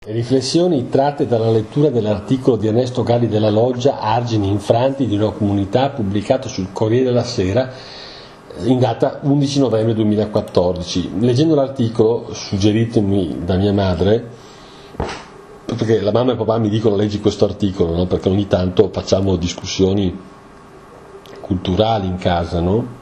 Riflessioni tratte dalla lettura dell'articolo di Ernesto Galli della Loggia Argini infranti di una comunità pubblicato sul Corriere della Sera in data 11 novembre 2014. Leggendo l'articolo, suggeritemi da mia madre, perché la mamma e papà mi dicono leggi questo articolo, no? Perché ogni tanto facciamo discussioni culturali in casa, no?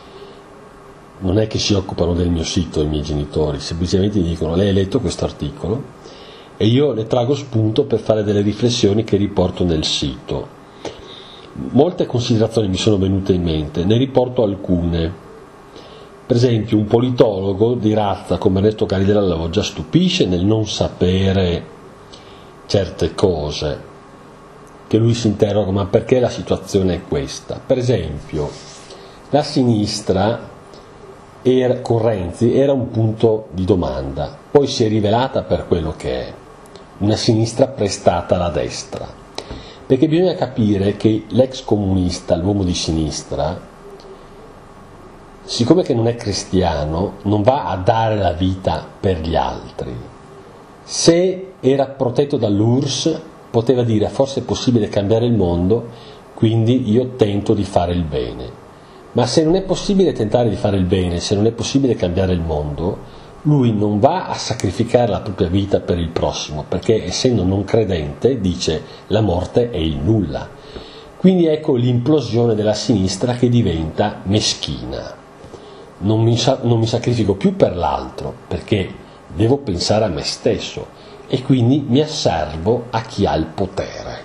Non è che si occupano del mio sito i miei genitori, semplicemente mi dicono lei ha letto questo articolo? E io ne trago spunto per fare delle riflessioni che riporto nel sito. Molte considerazioni mi sono venute in mente, ne riporto alcune. Per esempio, un politologo di razza come Ernesto Galli della Loggia stupisce nel non sapere certe cose, che lui si interroga, ma perché la situazione è questa? Per esempio, la sinistra con Renzi era un punto di domanda, poi si è rivelata per quello che è, una sinistra prestata alla destra, perché bisogna capire che l'ex comunista, l'uomo di sinistra, siccome che non è cristiano, non va a dare la vita per gli altri. Se era protetto dall'URSS poteva dire forse è possibile cambiare il mondo, quindi io tento di fare il bene. Ma se non è possibile tentare di fare il bene, se non è possibile cambiare il mondo, lui non va a sacrificare la propria vita per il prossimo, perché essendo non credente dice la morte è il nulla. Quindi ecco l'implosione della sinistra che diventa meschina. Non mi sacrifico più per l'altro, perché devo pensare a me stesso e quindi mi asservo a chi ha il potere.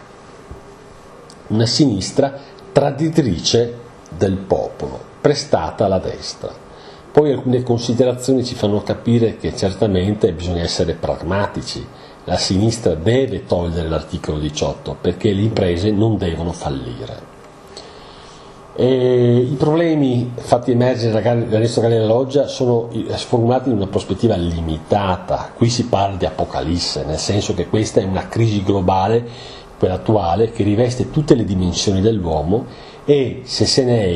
Una sinistra traditrice del popolo, prestata alla destra. Poi alcune considerazioni ci fanno capire che certamente bisogna essere pragmatici. La sinistra deve togliere l'articolo 18 perché le imprese non devono fallire. I problemi fatti emergere da Ernesto Galli della Loggia sono sformulati in una prospettiva limitata. Qui si parla di apocalisse, nel senso che questa è una crisi globale, quella attuale, che riveste tutte le dimensioni dell'uomo e se se ne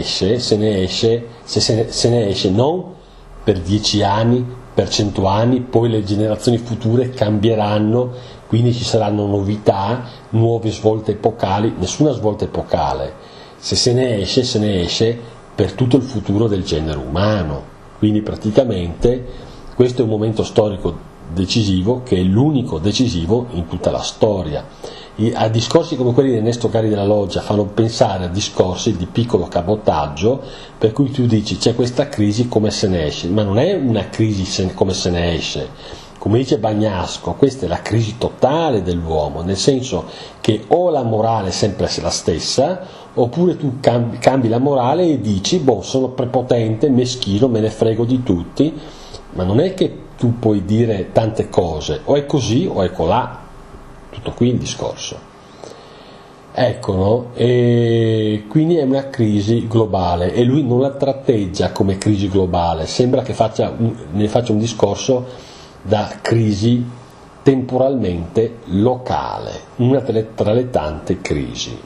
esce non per 10 anni, per 100 anni, poi le generazioni future cambieranno, quindi ci saranno novità, nuove svolte epocali, nessuna svolta epocale. Se ne esce per tutto il futuro del genere umano. Quindi praticamente questo è un momento storico decisivo che è l'unico decisivo in tutta la storia. A discorsi come quelli di Ernesto Galli della Loggia fanno pensare a discorsi di piccolo cabotaggio, per cui tu dici c'è questa crisi, come se ne esce? Ma non è una crisi come se ne esce, come dice Bagnasco, questa è la crisi totale dell'uomo, nel senso che o la morale è sempre la stessa, oppure tu cambi la morale e dici sono prepotente, meschino, me ne frego di tutti, ma non è che tu puoi dire tante cose, o è così o è colà. Tutto qui il discorso. Ecco, no? E quindi è una crisi globale e lui non la tratteggia come crisi globale, sembra che ne faccia un discorso da crisi temporalmente locale, una tra le tante crisi.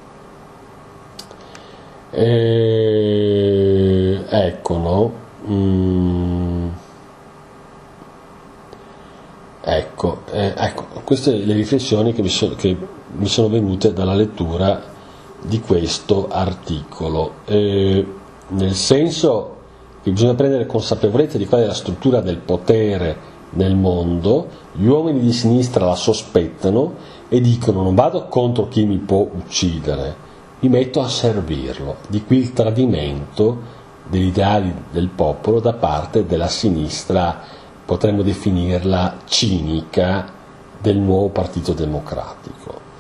Ecco, no? Ecco, queste le riflessioni che mi sono venute dalla lettura di questo articolo, nel senso che bisogna prendere consapevolezza di qual è la struttura del potere nel mondo. Gli uomini di sinistra la sospettano e dicono non vado contro chi mi può uccidere, mi metto a servirlo. Di qui il tradimento degli ideali del popolo da parte della sinistra, potremmo definirla cinica, del nuovo Partito Democratico.